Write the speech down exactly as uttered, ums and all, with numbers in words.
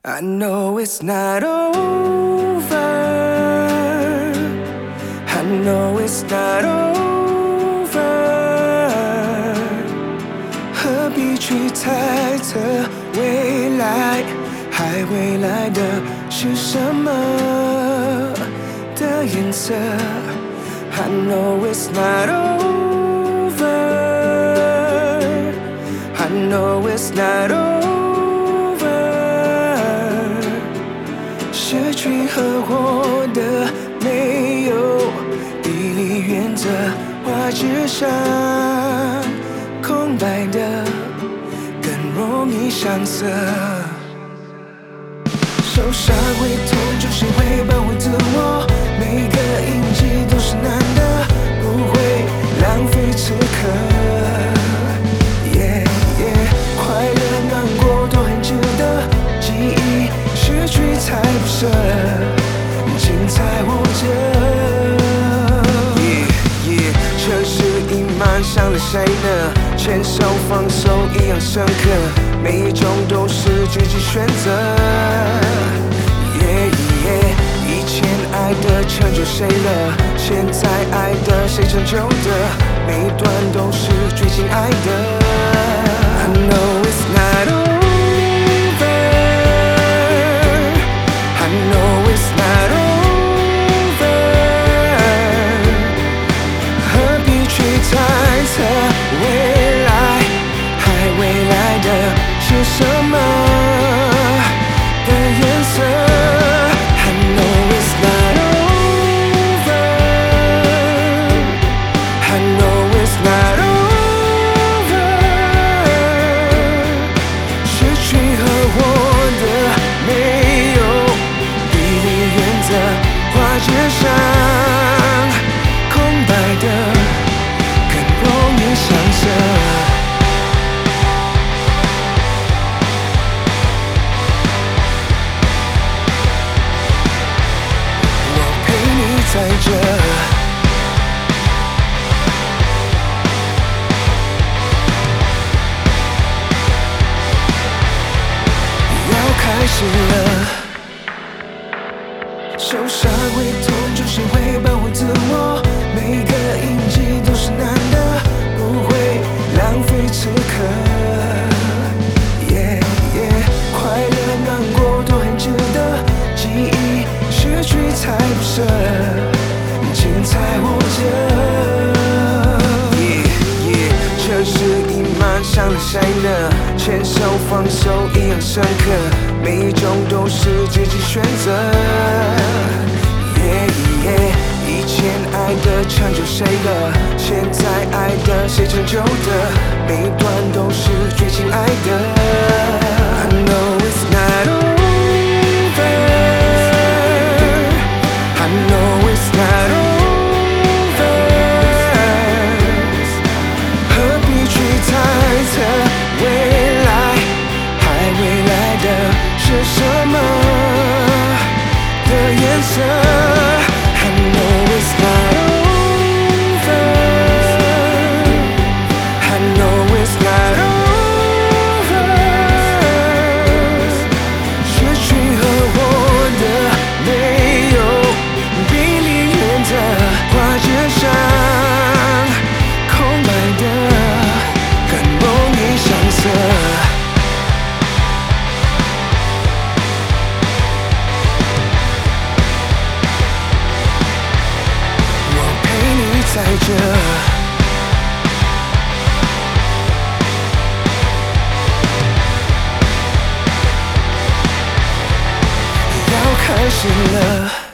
I know it's not over. I know it's not over. 何必去猜测未来？还未来的是什么的颜色 ？I know it's not over. I know it's not over. 失去和获得没有比例原则，画纸上空白的更容易上色。受伤会痛，就谁会保护自我？每个印记都是难的，不会浪费此刻。Yeah, yeah, 快乐难过都很值得，记忆失去才不舍，精彩活着。Yeah, yeah, 这是隐瞒上了谁呢？牵手放手一样深刻，每一种都是自己选择。Yeah, yeah, 以前爱的成就谁了？现在爱的谁成就的？每一段都是最亲爱的。I know it's not over. I know it's not over. 何必去猜测未来？还未来的是什么的颜色？画纸上空白的更容易上色。我陪你在这，要开始了。受伤会痛，就谁会保护自我？每个印记都是难的，不会浪费此刻。Yeah, yeah, 快乐难过都很值得，记忆失去才不舍，精彩活着。Yeah, yeah, 这是隐瞒上了谁呢？牵手放手一样深刻，每一种都是自己选择。Yeah, yeah, 以前爱的成就谁了？现在爱的谁成就的？每一段都是最亲爱的。I know it's not over. I know it's not over. 何必去猜测未来？还未来的是什么的颜色？在这，要开始了。